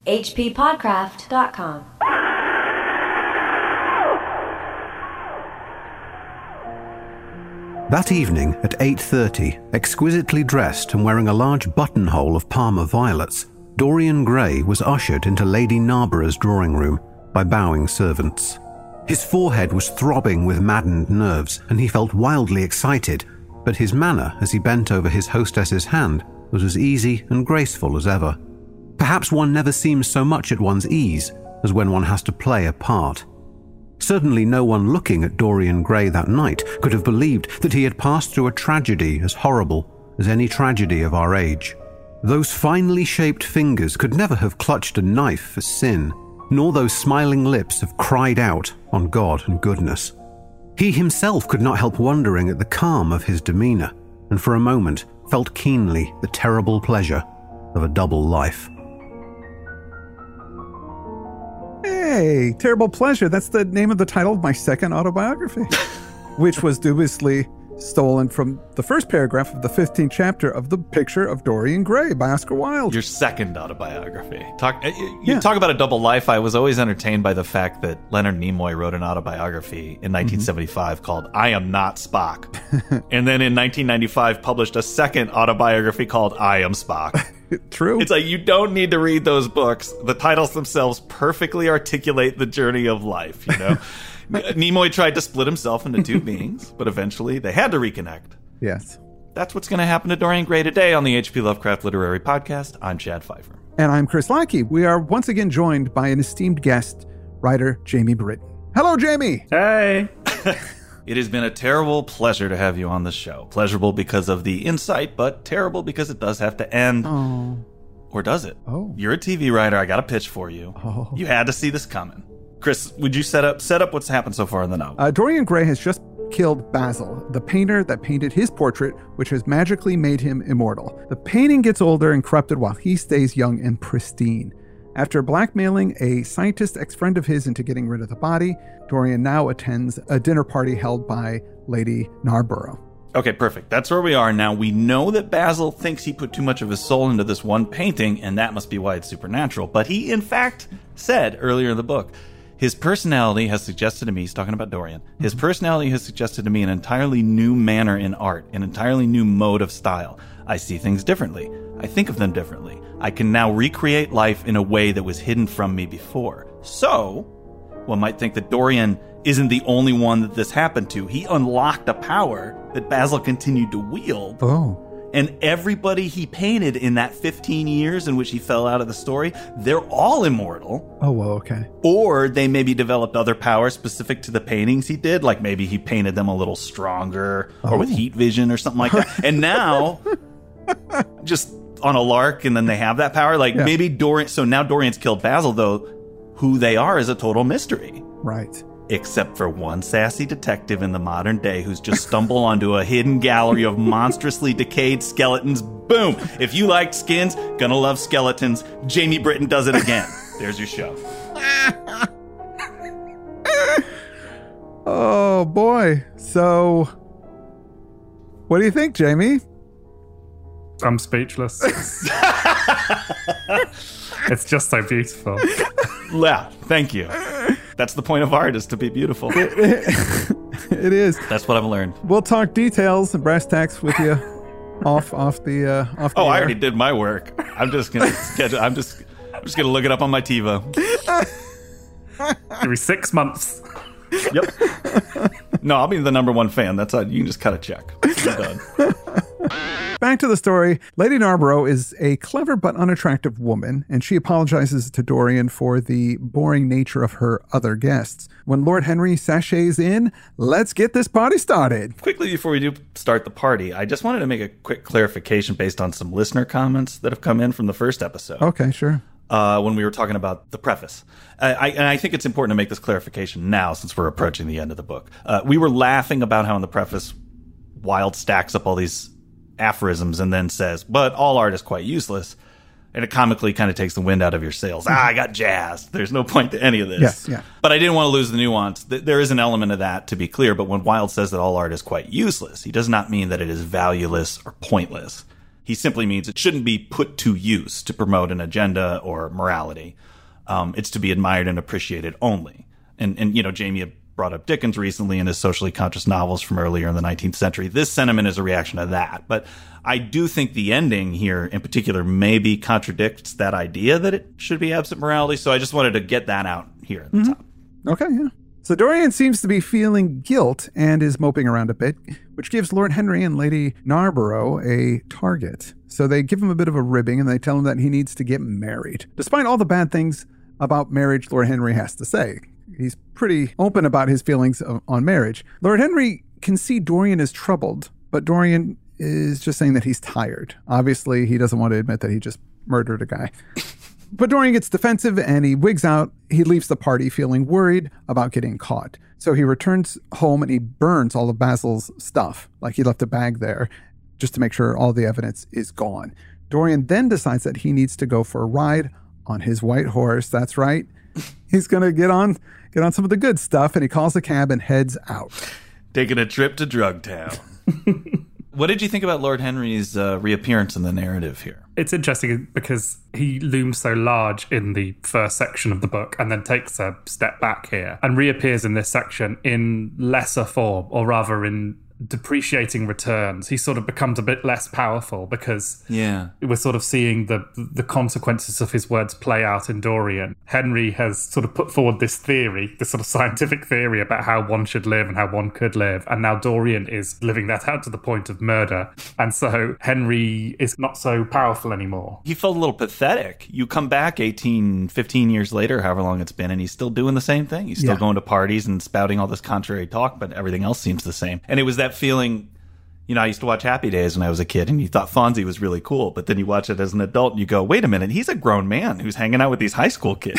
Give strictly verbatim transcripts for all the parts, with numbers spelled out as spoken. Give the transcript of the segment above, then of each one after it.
H P Podcraft dot com. That evening at eight thirty, exquisitely dressed and wearing a large buttonhole of Parma violets, Dorian Gray was ushered into Lady Narborough's drawing room by bowing servants. His forehead was throbbing with maddened nerves, and he felt wildly excited, but his manner as he bent over his hostess's hand was as easy and graceful as ever. Perhaps one never seems so much at one's ease as when one has to play a part. Certainly no one looking at Dorian Gray that night could have believed that he had passed through a tragedy as horrible as any tragedy of our age. Those finely shaped fingers could never have clutched a knife for sin, nor those smiling lips have cried out on God and goodness. He himself could not help wondering at the calm of his demeanor, and for a moment felt keenly the terrible pleasure of a double life. Hey, Terrible Pleasure. That's the name of the title of my second autobiography, which was dubiously stolen from the first paragraph of the fifteenth chapter of The Picture of Dorian Gray by Oscar Wilde. Your second autobiography. Talk, you Yeah. talk about a double life. I was always entertained by the fact that Leonard Nimoy wrote an autobiography in nineteen seventy-five mm-hmm. called I Am Not Spock. And then in nineteen ninety-five published a second autobiography called I Am Spock. True. It's like, you don't need to read those books. The titles themselves perfectly articulate the journey of life, you know? Nimoy tried to split himself into two beings, but eventually they had to reconnect. Yes. That's what's going to happen to Dorian Gray today on the H P Lovecraft Literary Podcast. I'm Chad Pfeiffer. And I'm Chris Lackey. We are once again joined by an esteemed guest, writer Jamie Britton. Hello, Jamie. Hey. It has been a terrible pleasure to have you on the show. Pleasurable because of the insight, but terrible because it does have to end. Oh. Or does it? Oh. You're a T V writer. I got a pitch for you. Oh. You had to see this coming. Chris, would you set up set up what's happened so far in the novel? Uh, Dorian Gray has just killed Basil, the painter that painted his portrait, which has magically made him immortal. The painting gets older and corrupted while he stays young and pristine. After blackmailing a scientist ex-friend of his into getting rid of the body, Dorian now attends a dinner party held by Lady Narborough. Okay, perfect. That's where we are now. We know that Basil thinks he put too much of his soul into this one painting, and that must be why it's supernatural. But he, in fact, said earlier in the book, his personality has suggested to me, he's talking about Dorian, his personality has suggested to me an entirely new manner in art, an entirely new mode of style. I see things differently. I think of them differently. I can now recreate life in a way that was hidden from me before. So, one might think that Dorian isn't the only one that this happened to. He unlocked a power that Basil continued to wield. Oh. And everybody he painted in that fifteen years in which he fell out of the story, they're all immortal. Oh, well, okay. Or they maybe developed other powers specific to the paintings he did, like maybe he painted them a little stronger or Oh. with heat vision or something like that. And now, just on a lark, and then they have that power. Like Yeah. maybe Dorian, so now Dorian's killed Basil, though who they are is a total mystery. Right. Except for one sassy detective in the modern day who's just stumbled onto a hidden gallery of monstrously decayed skeletons. Boom! If you liked skins, gonna love skeletons. Jamie Britton does it again. There's your show. Oh, boy. So, what do you think, Jamie? I'm speechless. It's just so beautiful. Yeah, thank you. That's the point of art, is to be beautiful. It is. That's what I've learned. We'll talk details and brass tacks with you off off the uh, off the Oh, I air. already did my work. I'm just gonna schedule. I'm just. I'm just gonna look it up on my TiVo. Give me six months. Yep. No, I'll be the number one fan. That's how you can just cut a check. I'm done. Back to the story. Lady Narborough is a clever but unattractive woman, and she apologizes to Dorian for the boring nature of her other guests. When Lord Henry sachets in, let's get this party started. Quickly before we do start the party, I just wanted to make a quick clarification based on some listener comments that have come in from the first episode. Okay, sure. Uh, when we were talking about the preface. I, I, and I think it's important to make this clarification now since we're approaching the end of the book. Uh, we were laughing about how in the preface, Wilde stacks up all these aphorisms and then says, but all art is quite useless. And it comically kind of takes the wind out of your sails. Ah, I got jazzed. There's no point to any of this. Yes, yeah. But I didn't want to lose the nuance. There is an element of that, to be clear. But when Wilde says that all art is quite useless, he does not mean that it is valueless or pointless. He simply means it shouldn't be put to use to promote an agenda or morality. Um, it's to be admired and appreciated only. And, and you know, Jamie had brought up Dickens recently in his socially conscious novels from earlier in the nineteenth century. This sentiment is a reaction to that. But I do think the ending here in particular maybe contradicts that idea that it should be absent morality. So I just wanted to get that out here at the Mm-hmm. top. Okay, yeah. So Dorian seems to be feeling guilt and is moping around a bit, which gives Lord Henry and Lady Narborough a target. So they give him a bit of a ribbing and they tell him that he needs to get married. Despite all the bad things about marriage Lord Henry has to say, he's pretty open about his feelings of, on marriage. Lord Henry can see Dorian is troubled, but Dorian is just saying that he's tired. Obviously, he doesn't want to admit that he just murdered a guy. But Dorian gets defensive and he wigs out. He leaves the party feeling worried about getting caught. So he returns home and he burns all of Basil's stuff. Like he left a bag there just to make sure all the evidence is gone. Dorian then decides that he needs to go for a ride on his white horse. That's right. He's going to get on get on some of the good stuff, and he calls a cab and heads out. Taking a trip to Drug Town. What did you think about Lord Henry's uh, reappearance in the narrative here? It's interesting because he looms so large in the first section of the book and then takes a step back here and reappears in this section in lesser form, or rather in depreciating returns. He sort of becomes a bit less powerful because yeah. we're sort of seeing the the consequences of his words play out in Dorian. Henry has sort of put forward this theory, this sort of scientific theory about how one should live and how one could live, and now Dorian is living that out to the point of murder, and so Henry is not so powerful anymore. He felt a little pathetic. You come back eighteen, fifteen years later, however long it's been, and he's still doing the same thing. He's still Yeah. going to parties and spouting all this contrary talk, but everything else seems the same. And it was that feeling, you know, I used to watch Happy Days when I was a kid, and you thought Fonzie was really cool, but then you watch it as an adult and you go, wait a minute, he's a grown man who's hanging out with these high school kids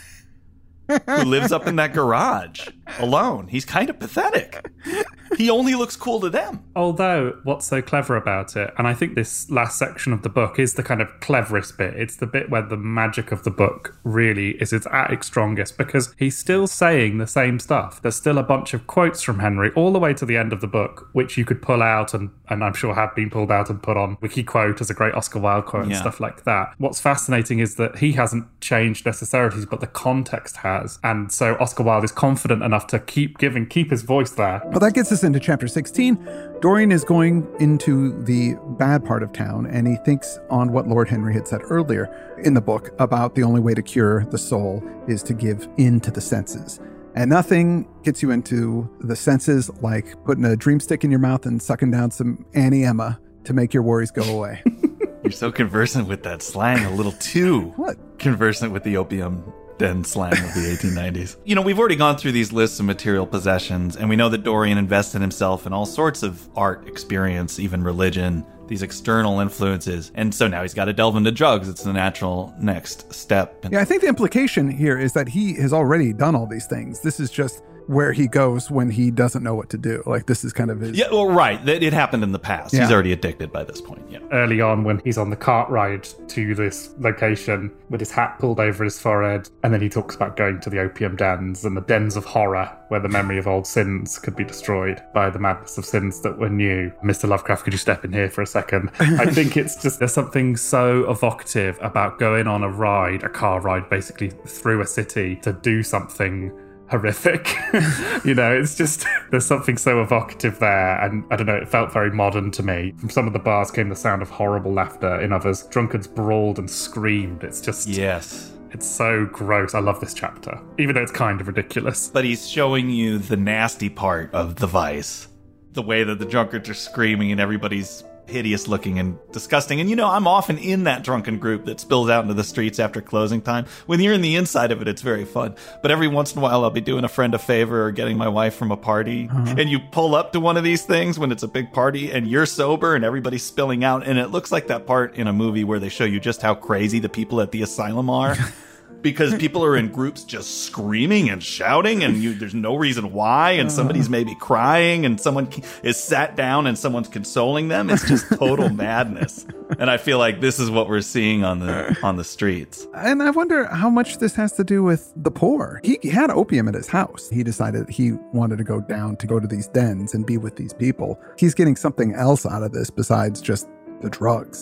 who lives up in that garage alone. He's kind of pathetic. He only looks cool to them. Although, what's so clever about it, and I think this last section of the book is the kind of cleverest bit, it's the bit where the magic of the book really is it's at its strongest, because he's still saying the same stuff. There's still a bunch of quotes from Henry all the way to the end of the book, which you could pull out, and, and I'm sure have been pulled out and put on WikiQuote as a great Oscar Wilde quote and Yeah. stuff like that. What's fascinating is that he hasn't changed necessarily, but the context has. And so Oscar Wilde is confident enough to keep giving, keep his voice there. Well, that gets us into chapter sixteen. Dorian is going into the bad part of town, and he thinks on what Lord Henry had said earlier in the book about the only way to cure the soul is to give in to the senses. And nothing gets you into the senses like putting a dream stick in your mouth and sucking down some Annie Emma to make your worries go away. You're so conversant with that slang, a little too What? conversant with the opium den slang of the eighteen nineties. You know, we've already gone through these lists of material possessions, and we know that Dorian invested himself in all sorts of art, experience, even religion, these external influences. And so now he's got to delve into drugs. It's the natural next step. Yeah, I think the implication here is that he has already done all these things. This is just where he goes when he doesn't know what to do. Like, this is kind of his... Yeah, well, right. That it happened in the past. Yeah. He's already addicted by this point. Yeah. Early on, when he's on the cart ride to this location with his hat pulled over his forehead, and then he talks about going to the opium dens and the dens of horror where the memory of old sins could be destroyed by the madness of sins that were new. Mister Lovecraft, could you step in here for a second? I think it's just, there's something so evocative about going on a ride, a car ride basically through a city to do something horrific. You know, it's just, there's something so evocative there, and I don't know, it felt very modern to me. From some of the bars came the sound of horrible laughter, in others drunkards brawled and screamed. It's just, Yes. it's so gross. I love this chapter, even though it's kind of ridiculous. But he's showing you the nasty part of the vice. The way that the drunkards are screaming and everybody's hideous looking and disgusting. And you know, I'm often in that drunken group that spills out into the streets after closing time. When you're in the inside of it, it's very fun. But every once in a while, I'll be doing a friend a favor or getting my wife from a party. Uh-huh. And you pull up to one of these things when it's a big party and you're sober and everybody's spilling out. And it looks like that part in a movie where they show you just how crazy the people at the asylum are. Because people are in groups just screaming and shouting, and you, there's no reason why, and somebody's maybe crying, and someone is sat down and someone's consoling them. It's just total madness. And I feel like this is what we're seeing on the on the streets. And I wonder how much this has to do with the poor. He had opium at his house. He decided he wanted to go down to go to these dens and be with these people. He's getting something else out of this besides just the drugs.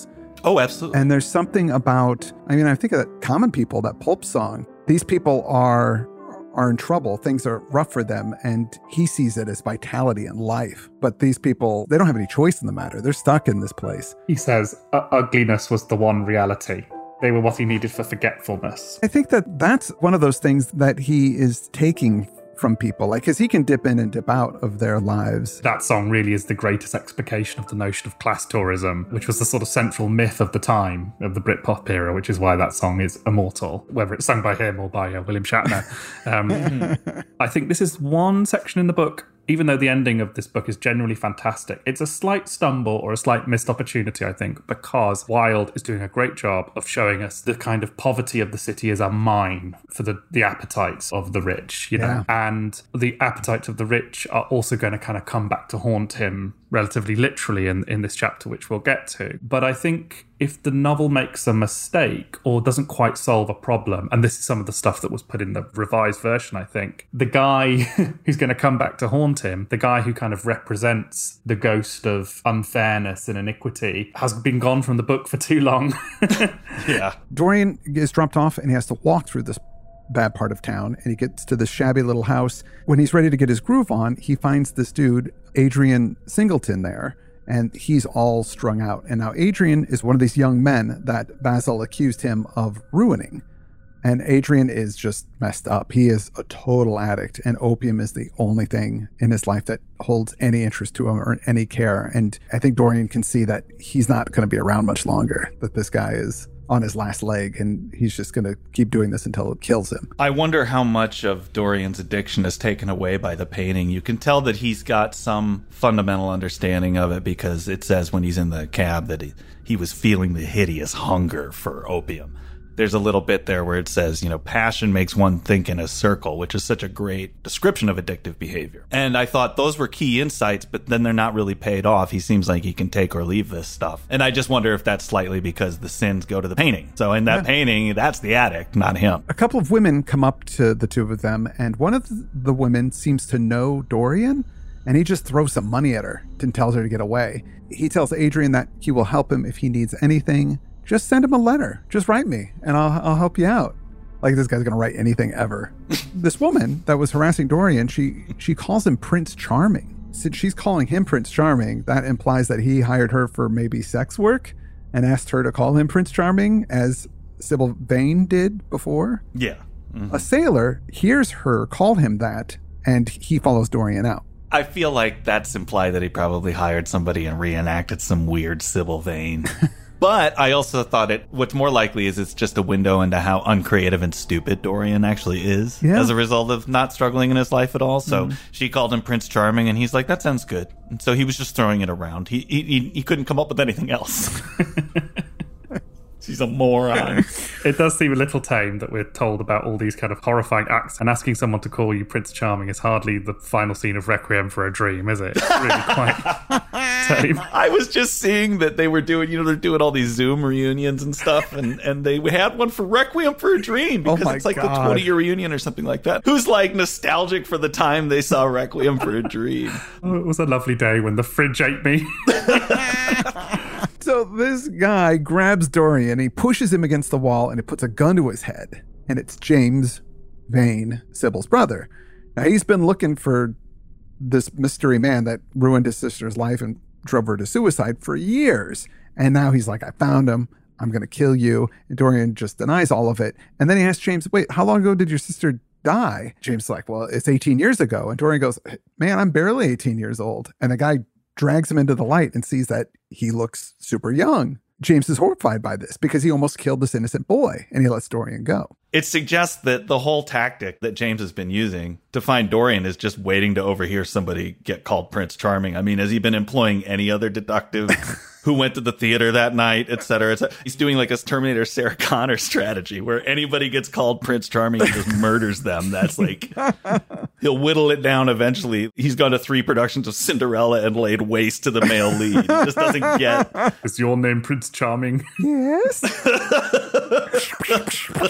Oh, absolutely. And there's something about, I mean, I think of that Common People, that Pulp song. These people are are in trouble. Things are rough for them. And he sees it as vitality and life. But these people, they don't have any choice in the matter. They're stuck in this place. He says ugliness was the one reality. They were what he needed for forgetfulness. I think that that's one of those things that he is taking from people, like, because he can dip in and dip out of their lives. That song really is the greatest explication of the notion of class tourism, which was the sort of central myth of the time, of the Britpop era, which is why that song is immortal, whether it's sung by him or by uh, William Shatner. Um, I think this is one section in the book, even though the ending of this book is generally fantastic, it's a slight stumble or a slight missed opportunity, I think, because Wilde is doing a great job of showing us the kind of poverty of the city as a mine for the, the appetites of the rich, you know, Yeah. and the appetites of the rich are also going to kind of come back to haunt him relatively literally in, in this chapter, which we'll get to. But I think if the novel makes a mistake or doesn't quite solve a problem, and this is some of the stuff that was put in the revised version, I think, the guy who's going to come back to haunt him, the guy who kind of represents the ghost of unfairness and iniquity, has been gone from the book for too long. Yeah. Dorian is dropped off and he has to walk through this bad part of town, and he gets to this shabby little house. When he's ready to get his groove on, he finds this dude, Adrian Singleton, there, and he's all strung out. And now Adrian is one of these young men that Basil accused him of ruining. And Adrian is just messed up. He is a total addict, and opium is the only thing in his life that holds any interest to him or any care. And I think Dorian can see that he's not going to be around much longer, that this guy is on his last leg, and he's just going to keep doing this until it kills him. I wonder how much of Dorian's addiction is taken away by the painting. You can tell that he's got some fundamental understanding of it, because it says when he's in the cab that he, he was feeling the hideous hunger for opium. There's a little bit there where it says, you know, passion makes one think in a circle, which is such a great description of addictive behavior. And I thought those were key insights, but then they're not really paid off. He seems like he can take or leave this stuff. And I just wonder if that's slightly because the sins go to the painting. So in that yeah. painting, that's the addict, not him. A couple of women come up to the two of them, and one of the women seems to know Dorian, and he just throws some money at her and tells her to get away. He tells Adrian that he will help him if he needs anything. Just send him a letter. Just write me, and I'll I'll help you out. Like, this guy's going to write anything ever. This woman that was harassing Dorian, she she calls him Prince Charming. Since she's calling him Prince Charming, that implies that he hired her for maybe sex work and asked her to call him Prince Charming, as Sybil Vane did before. Yeah. Mm-hmm. A sailor hears her call him that, and he follows Dorian out. I feel like that's implied that he probably hired somebody and reenacted some weird Sybil Vane. But I also thought it, what's more likely is it's just a window into how uncreative and stupid Dorian actually is yeah. as a result of not struggling in his life at all. So mm. she called him Prince Charming, and he's like, that sounds good. And so he was just throwing it around. He he, he couldn't come up with anything else. She's a moron. It does seem a little tame that we're told about all these kind of horrifying acts, and asking someone to call you Prince Charming is hardly the final scene of Requiem for a Dream, is it? It's really quite tame. I was just seeing that they were doing, you know, they're doing all these Zoom reunions and stuff, and, and they had one for Requiem for a Dream, because oh my it's like God. the twenty-year reunion or something like that. Who's like nostalgic for the time they saw Requiem for a Dream? Oh, it was a lovely day when the fridge ate me. So this guy grabs Dorian, he pushes him against the wall, and he puts a gun to his head. And it's James Vane, Sybil's brother. Now, he's been looking for this mystery man that ruined his sister's life and drove her to suicide for years. And now he's like, I found him. I'm going to kill you. And Dorian just denies all of it. And then he asks James, wait, how long ago did your sister die? James is like, well, it's eighteen years ago. And Dorian goes, man, I'm barely eighteen years old. And the guy drags him into the light and sees that he looks super young. James is horrified by this because he almost killed this innocent boy, and he lets Dorian go. It suggests that the whole tactic that James has been using to find Dorian is just waiting to overhear somebody get called Prince Charming. I mean, has he been employing any other detective who went to the theater that night, et cetera, et cetera? He's doing like a Terminator Sarah Connor strategy where anybody gets called Prince Charming and just murders them. That's like, he'll whittle it down eventually. He's gone to three productions of Cinderella and laid waste to the male lead. He just doesn't get. Is your name Prince Charming? Yes.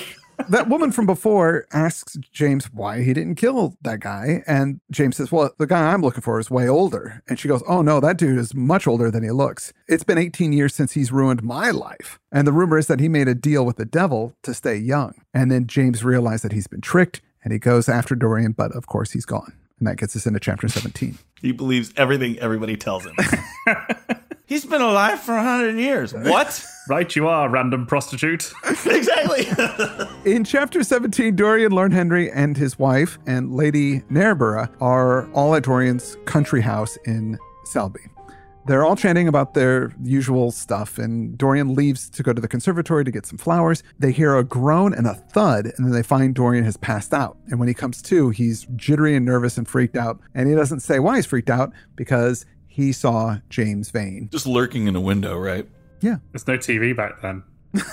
That woman from before asks James why he didn't kill that guy. And James says, well, the guy I'm looking for is way older. And she goes, oh, no, that dude is much older than he looks. It's been eighteen years since he's ruined my life. And the rumor is that he made a deal with the devil to stay young. And then James realized that he's been tricked and he goes after Dorian, but of course he's gone. And that gets us into chapter seventeen. He believes everything everybody tells him. He's been alive for a hundred years. What? Right you are, random prostitute. Exactly. In chapter seventeen, Dorian, Lord Henry, and his wife and Lady Narborough are all at Dorian's country house in Selby. They're all chatting about their usual stuff, and Dorian leaves to go to the conservatory to get some flowers. They hear a groan and a thud, and then they find Dorian has passed out. And when he comes to, he's jittery and nervous and freaked out. And he doesn't say why he's freaked out, because he saw James Vane. Just lurking in a window, right? Yeah. There's no T V back then.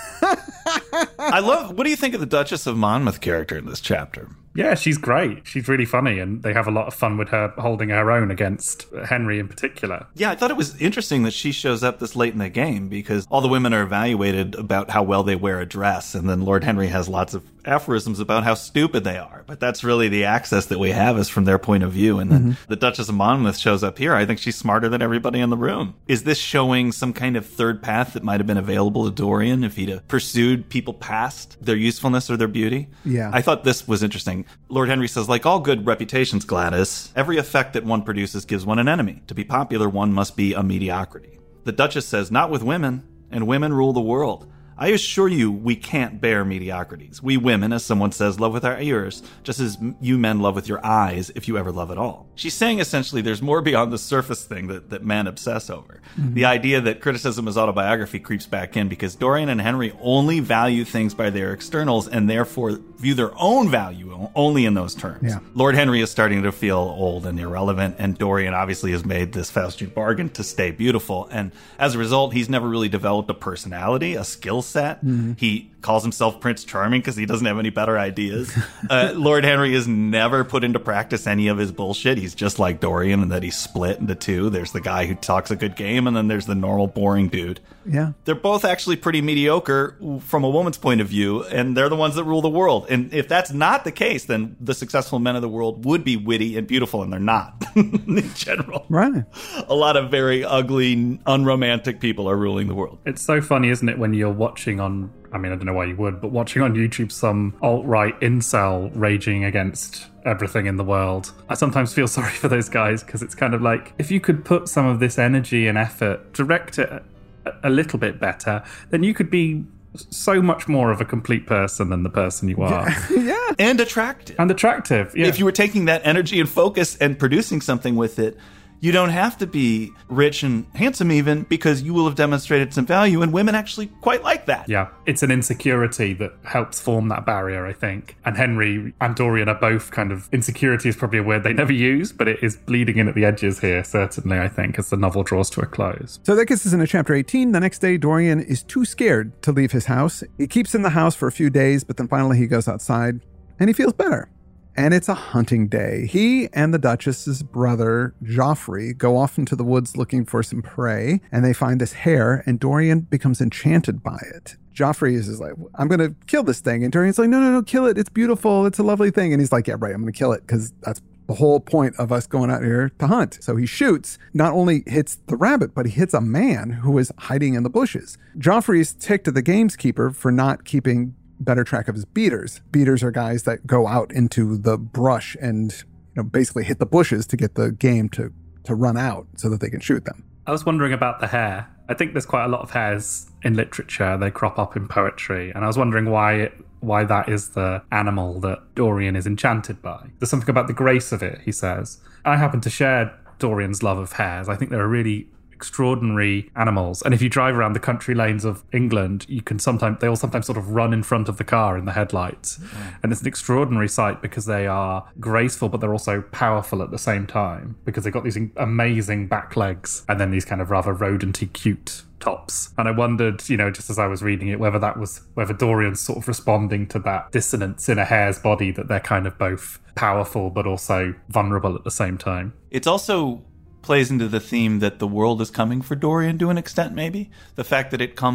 I love, what do you think of the Duchess of Monmouth character in this chapter? Yeah, she's great. She's really funny, and they have a lot of fun with her holding her own against Henry in particular. Yeah, I thought it was interesting that she shows up this late in the game, because all the women are evaluated about how well they wear a dress, and then Lord Henry has lots of aphorisms about how stupid they are. But that's really the access that we have is from their point of view. And then mm-hmm. the Duchess of Monmouth shows up here. I think she's smarter than everybody in the room. Is this showing some kind of third path that might have been available to Dorian if he'd have pursued people past their usefulness or their beauty? Yeah. I thought this was interesting. Lord Henry says, like all good reputations, Gladys, every effect that one produces gives one an enemy. To be popular, one must be a mediocrity. The Duchess says, not with women, and women rule the world. I assure you, we can't bear mediocrities. We women, as someone says, love with our ears, just as you men love with your eyes, if you ever love at all. She's saying essentially there's more beyond the surface thing that, that men obsess over. Mm-hmm. The idea that criticism is autobiography creeps back in because Dorian and Henry only value things by their externals and therefore view their own value only in those terms. Yeah. Lord Henry is starting to feel old and irrelevant, and Dorian obviously has made this Faustian bargain to stay beautiful. And as a result, he's never really developed a personality, a skill set. Mm-hmm. He calls himself Prince Charming because he doesn't have any better ideas. uh, Lord Henry has never put into practice any of his bullshit. He's just like Dorian in that he's split into two. There's the guy who talks a good game, and then there's the normal, boring dude. Yeah. They're both actually pretty mediocre from a woman's point of view, and they're the ones that rule the world. And if that's not the case, then the successful men of the world would be witty and beautiful, and they're not in general. Right. A lot of very ugly, unromantic people are ruling the world. It's so funny, isn't it, when you're watching on, I mean, I don't know why you would, but watching on YouTube some alt-right incel raging against everything in the world. I sometimes feel sorry for those guys because it's kind of like, if you could put some of this energy and effort, direct it a, a little bit better, then you could be so much more of a complete person than the person you are. Yeah. And attractive. And attractive, yeah. If you were taking that energy and focus and producing something with it, you don't have to be rich and handsome even, because you will have demonstrated some value, and women actually quite like that. Yeah, it's an insecurity that helps form that barrier, I think. And Henry and Dorian are both kind of, insecurity is probably a word they never use, but it is bleeding in at the edges here, certainly, I think, as the novel draws to a close. So that gets us into chapter eighteen. The next day, Dorian is too scared to leave his house. He keeps in the house for a few days, but then finally he goes outside, and he feels better. And it's a hunting day. He and the Duchess's brother, Joffrey, go off into the woods looking for some prey, and they find this hare, and Dorian becomes enchanted by it. Joffrey is just like, I'm going to kill this thing. And Dorian's like, no, no, no, kill it. It's beautiful. It's a lovely thing. And he's like, yeah, right, I'm going to kill it because that's the whole point of us going out here to hunt. So he shoots, not only hits the rabbit, but he hits a man who is hiding in the bushes. Joffrey's ticked at the gamekeeper for not keeping better track of his beaters. Beaters are guys that go out into the brush and, you know, basically hit the bushes to get the game to, to run out so that they can shoot them. I was wondering about the hare. I think there's quite a lot of hares in literature. They crop up in poetry. And I was wondering why it, why that is the animal that Dorian is enchanted by. There's something about the grace of it, he says. I happen to share Dorian's love of hares. I think they're a really extraordinary animals, and if you drive around the country lanes of England, you can sometimes they all sometimes sort of run in front of the car in the headlights, mm. and it's an extraordinary sight because they are graceful, but they're also powerful at the same time because they've got these amazing back legs and then these kind of rather rodenty cute tops. And I wondered, you know, just as I was reading it, whether that was whether Dorian's sort of responding to that dissonance in a hare's body, that they're kind of both powerful but also vulnerable at the same time. It's also plays into the theme that the world is coming for Dorian to an extent, maybe. The fact that it comes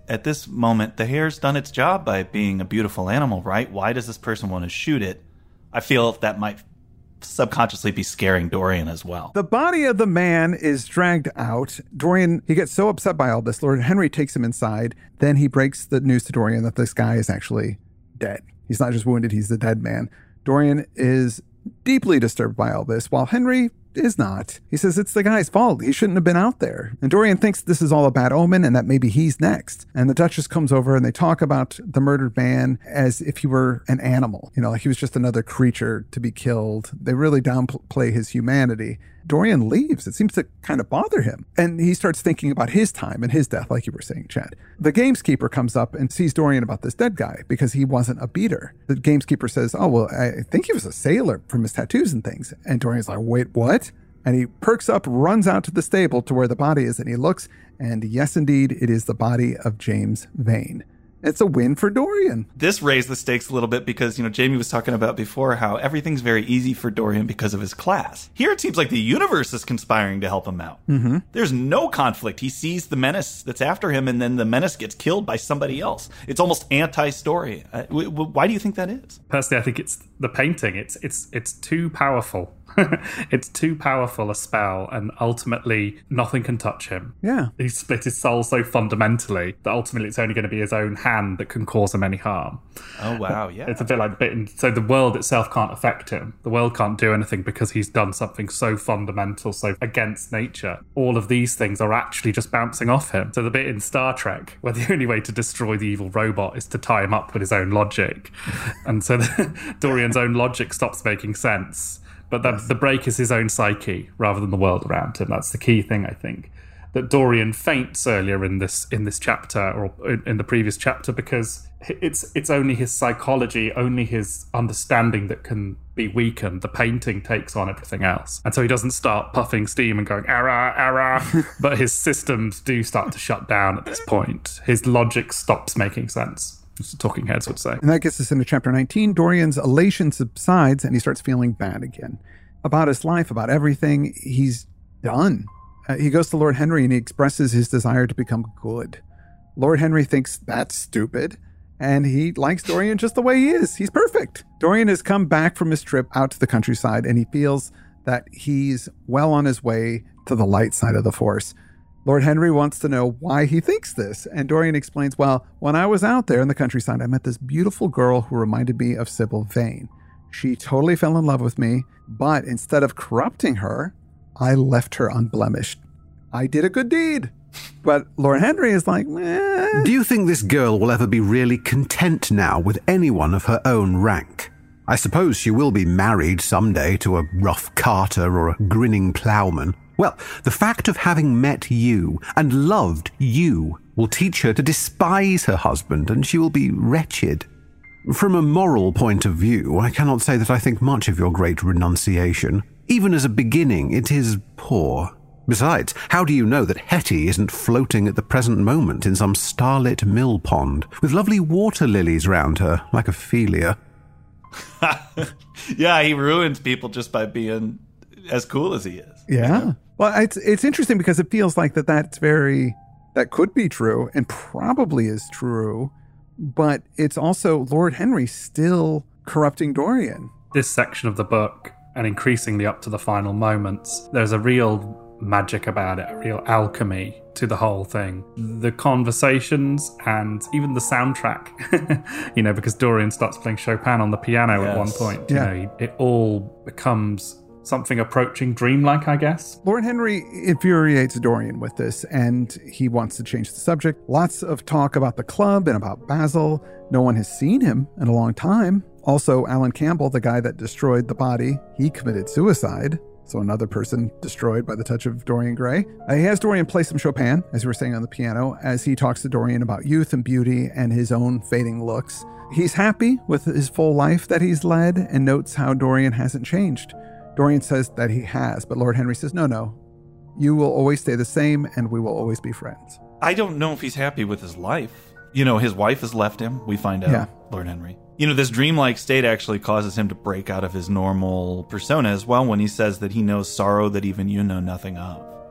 at this moment, the hare's done its job by being a beautiful animal, right? Why does this person want to shoot it? I feel that might subconsciously be scaring Dorian as well. The body of the man is dragged out. Dorian, he gets so upset by all this, Lord Henry takes him inside. Then he breaks the news to Dorian that this guy is actually dead. He's not just wounded, he's the dead man. Dorian is deeply disturbed by all this, while Henry is not. He says it's the guy's fault. He shouldn't have been out there. And Dorian thinks this is all a bad omen and that maybe he's next. And the Duchess comes over and they talk about the murdered man as if he were an animal, you know, like he was just another creature to be killed. They really downplay his humanity. Dorian leaves. It seems to kind of bother him. And he starts thinking about his time and his death, like you were saying, Chad. The gameskeeper comes up and sees Dorian about this dead guy because he wasn't a beater. The gameskeeper says, oh, well, I think he was a sailor from his tattoos and things. And Dorian's like, wait, what? And he perks up, runs out to the stable to where the body is, and he looks, and yes, indeed, it is the body of James Vane. It's a win for Dorian. This raised the stakes a little bit because, you know, Jamie was talking about before how everything's very easy for Dorian because of his class. Here it seems like the universe is conspiring to help him out. Mm-hmm. There's no conflict. He sees the menace that's after him, and then the menace gets killed by somebody else. It's almost anti-story. Uh, w- w- why do you think that is? Personally, I think it's the painting. It's it's it's too powerful. It's too powerful a spell, and ultimately nothing can touch him. Yeah. He split his soul so fundamentally that ultimately it's only going to be his own hand that can cause him any harm. Oh, wow, yeah. It's a bit like the bit in, so the world itself can't affect him. The world can't do anything because he's done something so fundamental, so against nature. All of these things are actually just bouncing off him. So the bit in Star Trek where the only way to destroy the evil robot is to tie him up with his own logic. And so the, Dorian's own logic stops making sense. But the, the break is his own psyche rather than the world around him. That's the key thing, I think. That Dorian faints earlier in this in this chapter or in the previous chapter because it's it's only his psychology, only his understanding that can be weakened. The painting takes on everything else. And so he doesn't start puffing steam and going, error, error. But his systems do start to shut down at this point. His logic stops making sense. As the Talking Heads would say. And that gets us into chapter nineteen. Dorian's elation subsides and he starts feeling bad again. About his life, about everything, he's done. Uh, he goes to Lord Henry and he expresses his desire to become good. Lord Henry thinks that's stupid, and he likes Dorian just the way he is. He's perfect. Dorian has come back from his trip out to the countryside and he feels that he's well on his way to the light side of the Force. Lord Henry wants to know why he thinks this, and Dorian explains, well, when I was out there in the countryside, I met this beautiful girl who reminded me of Sybil Vane. She totally fell in love with me, but instead of corrupting her, I left her unblemished. I did a good deed. But Lord Henry is like, eh. Do you think this girl will ever be really content now with anyone of her own rank? I suppose she will be married someday to a rough carter or a grinning ploughman. Well, the fact of having met you and loved you will teach her to despise her husband, and she will be wretched. From a moral point of view, I cannot say that I think much of your great renunciation. Even as a beginning, it is poor. Besides, how do you know that Hetty isn't floating at the present moment in some starlit mill pond, with lovely water lilies round her, like Ophelia? Yeah, he ruins people just by being as cool as he is. Yeah. You know? Well, it's it's interesting because it feels like that that's very, that could be true and probably is true, but it's also Lord Henry still corrupting Dorian. This section of the book, and increasingly up to the final moments, there's a real magic about it, a real alchemy to the whole thing. The conversations and even the soundtrack, you know, because Dorian starts playing Chopin on the piano yes. at one point. Yeah. You know, it all becomes something approaching dreamlike, I guess. Lord Henry infuriates Dorian with this, and he wants to change the subject. Lots of talk about the club and about Basil. No one has seen him in a long time. Also, Alan Campbell, the guy that destroyed the body, he committed suicide. So another person destroyed by the touch of Dorian Gray. Uh, he has Dorian play some Chopin, as we were saying on the piano, as he talks to Dorian about youth and beauty and his own fading looks. He's happy with his full life that he's led and notes how Dorian hasn't changed. Dorian says that he has, but Lord Henry says, no, no, you will always stay the same and we will always be friends. I don't know if he's happy with his life. You know, his wife has left him, we find out, yeah. Lord Henry. You know, this dreamlike state actually causes him to break out of his normal persona as well when he says that he knows sorrow that even you know nothing of.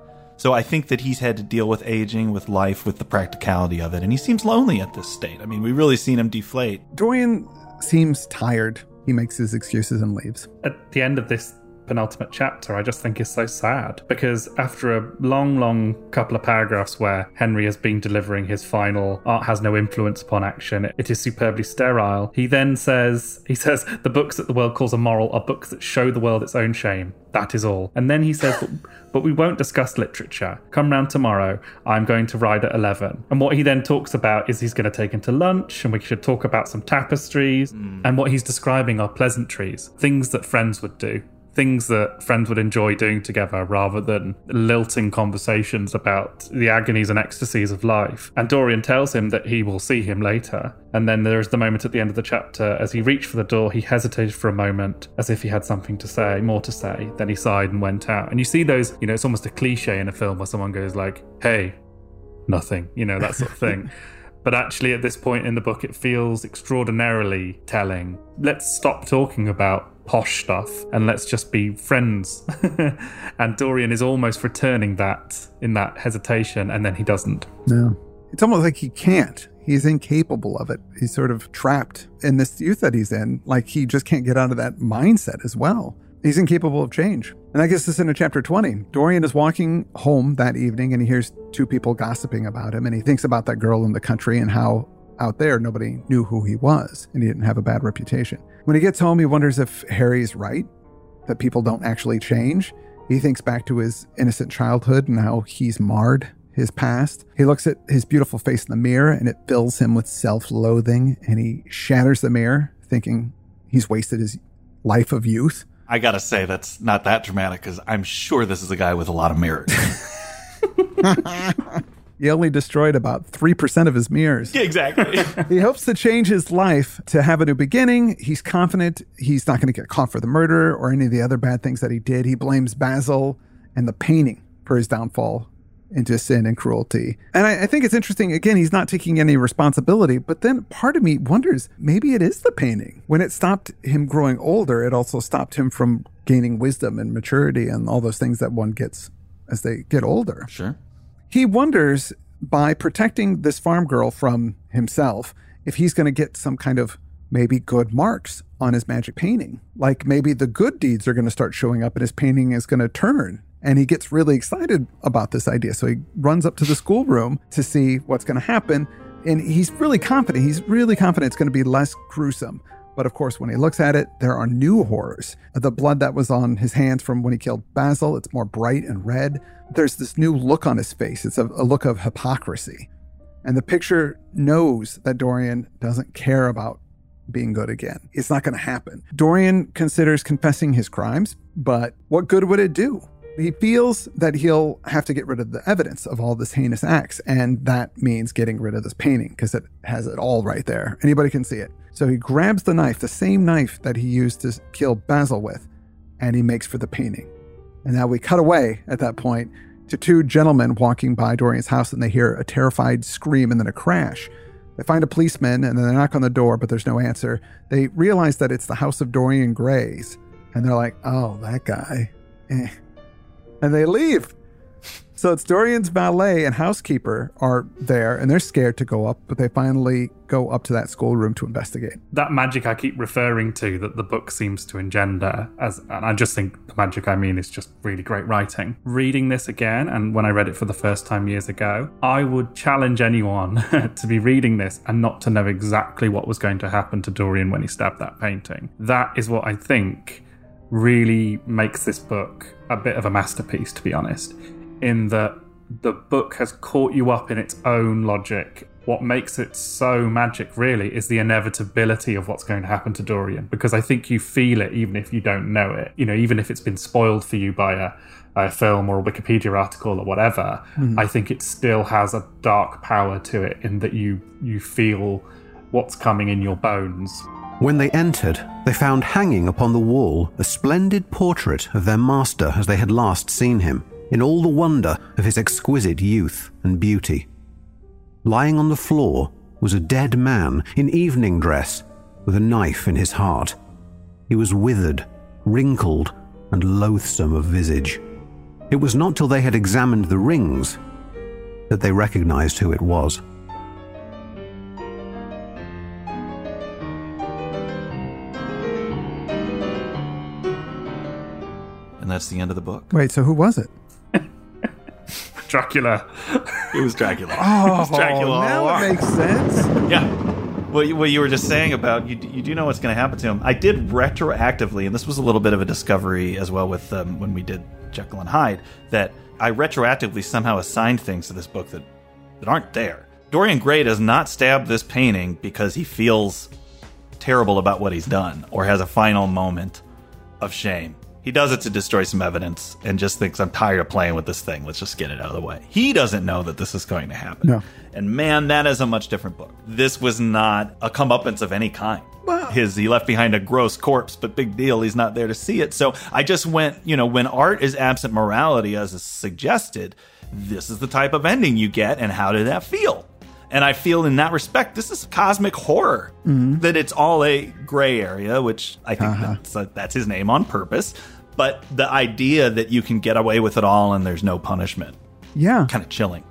So I think that he's had to deal with aging, with life, with the practicality of it. And he seems lonely at this state. I mean, we've really seen him deflate. Dorian seems tired. He makes his excuses and leaves. At the end of this penultimate chapter, I just think is so sad, because after a long, long couple of paragraphs where Henry has been delivering his final art has no influence upon action, it is superbly sterile, he then says, he says, the books that the world calls immoral are books that show the world its own shame. That is all. And then he says, but, but we won't discuss literature. Come round tomorrow. I'm going to ride at eleven. And what he then talks about is he's going to take him to lunch, and we should talk about some tapestries. Mm. And what he's describing are pleasantries, things that friends would do. Things that friends would enjoy doing together rather than lilting conversations about the agonies and ecstasies of life. And Dorian tells him that he will see him later. And then there is the moment at the end of the chapter, as he reached for the door, he hesitated for a moment, as if he had something to say, more to say. Then he sighed and went out. And you see those, you know, it's almost a cliche in a film where someone goes like, hey, nothing, you know, that sort of thing. But actually at this point in the book, it feels extraordinarily telling. Let's stop talking about posh stuff and let's just be friends. And Dorian is almost returning that in that hesitation, and then he doesn't. No. It's almost like he can't. He's incapable of it. He's sort of trapped in this youth that he's in. Like he just can't get out of that mindset as well. He's incapable of change. And I guess this is into chapter twenty. Dorian is walking home that evening and he hears two people gossiping about him, and he thinks about that girl in the country and how out there nobody knew who he was and he didn't have a bad reputation. When he gets home, he wonders if Harry's right, that people don't actually change. He thinks back to his innocent childhood and how he's marred his past. He looks at his beautiful face in the mirror and it fills him with self-loathing, and he shatters the mirror thinking he's wasted his life of youth. I gotta say, that's not that dramatic, because I'm sure this is a guy with a lot of mirrors. He only destroyed about three percent of his mirrors. Yeah, exactly. He hopes to change his life, to have a new beginning. He's confident he's not going to get caught for the murder or any of the other bad things that he did. He blames Basil and the painting for his downfall into sin and cruelty. And I, I think it's interesting, again, he's not taking any responsibility, but then part of me wonders, maybe it is the painting. When it stopped him growing older, it also stopped him from gaining wisdom and maturity and all those things that one gets as they get older. Sure. He wonders, by protecting this farm girl from himself, if he's going to get some kind of maybe good marks on his magic painting. Like maybe the good deeds are going to start showing up and his painting is going to turn. And he gets really excited about this idea. So he runs up to the schoolroom to see what's going to happen. And he's really confident. He's really confident it's going to be less gruesome. But of course, when he looks at it, there are new horrors. The blood that was on his hands from when he killed Basil, it's more bright and red. There's this new look on his face. It's a, a look of hypocrisy. And the picture knows that Dorian doesn't care about being good again. It's not going to happen. Dorian considers confessing his crimes, but what good would it do? He feels that he'll have to get rid of the evidence of all this heinous acts, and that means getting rid of this painting because it has it all right there. Anybody can see it. So he grabs the knife, the same knife that he used to kill Basil with, and he makes for the painting. And now we cut away at that point to two gentlemen walking by Dorian's house, and they hear a terrified scream and then a crash. They find a policeman and then they knock on the door, but there's no answer. They realize that it's the house of Dorian Gray's, and they're like, oh, that guy. Eh. And they leave. So it's Dorian's valet and housekeeper are there, and they're scared to go up, but they finally go up to that schoolroom to investigate. That magic I keep referring to that the book seems to engender, as, and I just think the magic I mean is just really great writing. Reading this again, and when I read it for the first time years ago, I would challenge anyone to be reading this and not to know exactly what was going to happen to Dorian when he stabbed that painting. That is what I think really makes this book a bit of a masterpiece, to be honest, in that the book has caught you up in its own logic. What makes it so magic, really, is the inevitability of what's going to happen to Dorian, because I think you feel it even if you don't know it. You know, even if it's been spoiled for you by a, a film or a Wikipedia article or whatever, mm. I think it still has a dark power to it in that you you feel what's coming in your bones. When they entered, they found hanging upon the wall a splendid portrait of their master as they had last seen him, in all the wonder of his exquisite youth and beauty. Lying on the floor was a dead man in evening dress with a knife in his heart. He was withered, wrinkled, and loathsome of visage. It was not till they had examined the rings that they recognized who it was. And that's the end of the book. Wait, so who was it? Dracula. It was Dracula. Oh, It was Dracula all now along. it makes sense. Yeah. What you, what you were just saying about, you, you do know what's going to happen to him. I did retroactively, and this was a little bit of a discovery as well with um, when we did Jekyll and Hyde, that I retroactively somehow assigned things to this book that, that aren't there. Dorian Gray does not stab this painting because he feels terrible about what he's done or has a final moment of shame. He does it to destroy some evidence and just thinks, I'm tired of playing with this thing. Let's just get it out of the way. He doesn't know that this is going to happen. No. And man, that is a much different book. This was not a comeuppance of any kind. Well- His, he left behind a gross corpse, but big deal, he's not there to see it. So I just went, you know, when art is absent morality, as is suggested, this is the type of ending you get, and how did that feel? And I feel in that respect, this is cosmic horror. Mm-hmm. That it's all a gray area, which I think Uh-huh. that's, uh, that's his name on purpose. But the idea that you can get away with it all and there's no punishment, Yeah. kind of chilling.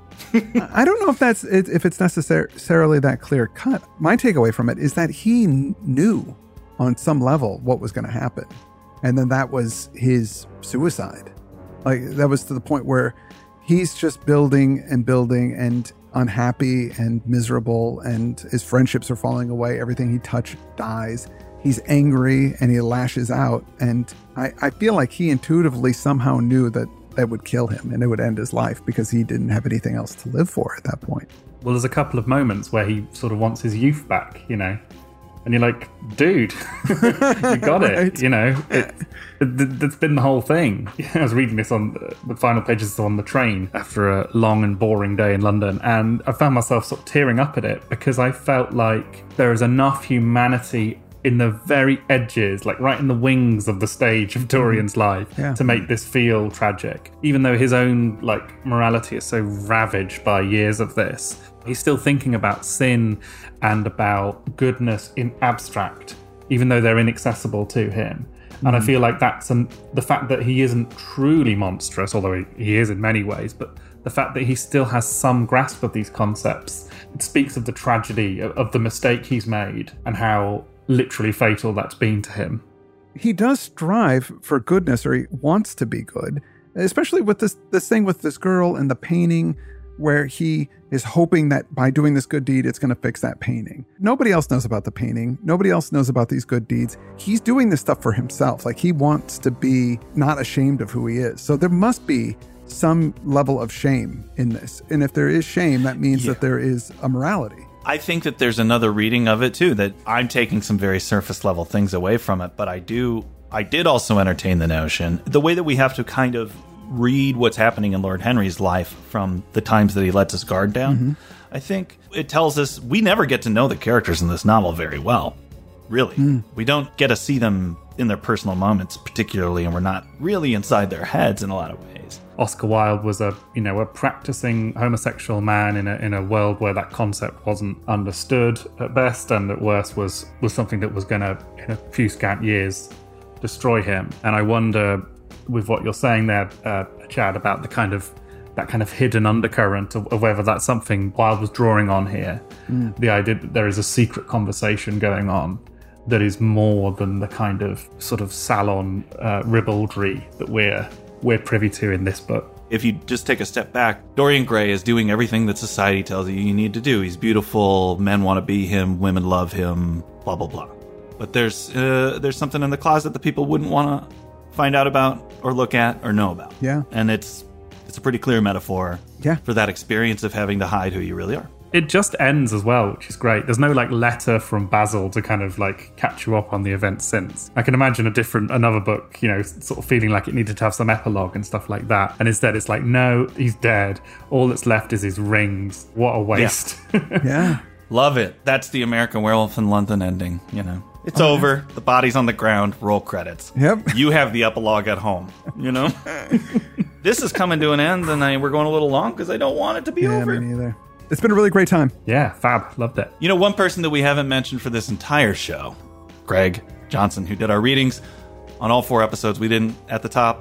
I don't know if that's if it's necessarily that clear cut. My takeaway from it is that he kn- knew on some level what was going to happen, and then that was his suicide. Like that was to the point where he's just building and building and unhappy and miserable, and his friendships are falling away. Everything he touched dies. He's angry and he lashes out, and I, I feel like he intuitively somehow knew that that would kill him and it would end his life because he didn't have anything else to live for at that point. Well, there's a couple of moments where he sort of wants his youth back, you know, and you're like, dude, you got it, Right. you know. It, it, that's been the whole thing. I was reading this on the final pages on the train after a long and boring day in London, and I found myself sort of tearing up at it because I felt like there is enough humanity in the very edges, like right in the wings of the stage of Dorian's life, Yeah. to make this feel tragic. Even though his own like morality is so ravaged by years of this, he's still thinking about sin and about goodness in abstract, even though they're inaccessible to him. And I feel like that's an, the fact that he isn't truly monstrous, although he, he is in many ways, but the fact that he still has some grasp of these concepts, it speaks of the tragedy of, of the mistake he's made and how literally fatal that's been to him. He does strive for goodness, or he wants to be good, especially with this this thing with this girl and the painting, where he is hoping that by doing this good deed, it's going to fix that painting. Nobody else knows about the painting. Nobody else knows about these good deeds. He's doing this stuff for himself. Like, he wants to be not ashamed of who he is. So there must be some level of shame in this. And if there is shame, that means Yeah. that there is a morality. I think that there's another reading of it too, that I'm taking some very surface level things away from it, but I do I did also entertain the notion, the way that we have to kind of read what's happening in Lord Henry's life from the times that he lets his guard down. Mm-hmm. I think it tells us we never get to know the characters in this novel very well. Really. Mm. We don't get to see them in their personal moments particularly, and we're not really inside their heads in a lot of ways. Oscar Wilde was a, you know, a practicing homosexual man in a in a world where that concept wasn't understood at best, and at worst was was something that was going to, in a few scant years, destroy him. And I wonder, with what you're saying there, uh, Chad, about the kind of that kind of hidden undercurrent of, of whether that's something Wilde was drawing on here. Mm. The idea that there is a secret conversation going on that is more than the kind of sort of salon uh, ribaldry that we're we're privy to in this book. If you just take a step back, Dorian Gray is doing everything that society tells you you need to do. He's beautiful, men want to be him, women love him, blah, blah, blah. But there's uh, there's something in the closet that people wouldn't want to find out about or look at or know about. Yeah. And it's it's a pretty clear metaphor yeah. for that experience of having to hide who you really are. It just ends as well, which is great. There's no like letter from Basil to kind of like catch you up on the events since. I can imagine a different, another book, you know, sort of feeling like it needed to have some epilogue and stuff like that. And instead it's like, no, he's dead. All that's left is his rings. What a waste. Yeah. yeah. Love it. That's the American Werewolf in London ending, you know. It's oh, over. Yeah. The body's on the ground. Roll credits. Yep. You have the epilogue at home, you know. This is coming to an end, and I, we're going a little long because I don't want it to be yeah, over. Me neither. It's been a really great time. Yeah, fab. Loved it. You know, one person that we haven't mentioned for this entire show, Greg Johnson, who did our readings on all four episodes. We didn't at the top.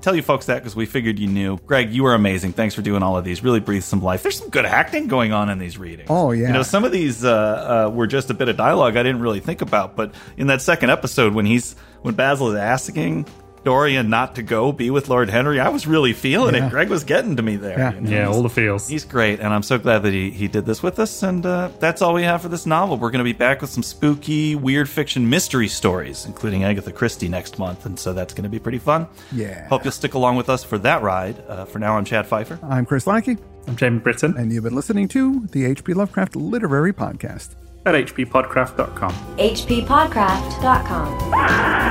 tell you folks that because we figured you knew. Greg, you were amazing. Thanks for doing all of these. Really breathed some life. There's some good acting going on in these readings. Oh, yeah. You know, some of these uh, uh, were just a bit of dialogue I didn't really think about, but in that second episode when he's when Basil is asking Dorian not to go be with Lord Henry, I was really feeling Yeah. it. Greg was getting to me there. Yeah. You know? Yeah, He's- all the feels. He's great, and I'm so glad that he, he did this with us, and uh, that's all we have for this novel. We're going to be back with some spooky, weird fiction mystery stories, including Agatha Christie next month, and so that's going to be pretty fun. Yeah. Hope you'll stick along with us for that ride. Uh, for now, I'm Chad Pfeiffer. I'm Chris Lackey, I'm Jamie Britton and you've been listening to the H P Lovecraft Literary Podcast. at h p podcraft dot com. h p podcraft dot com.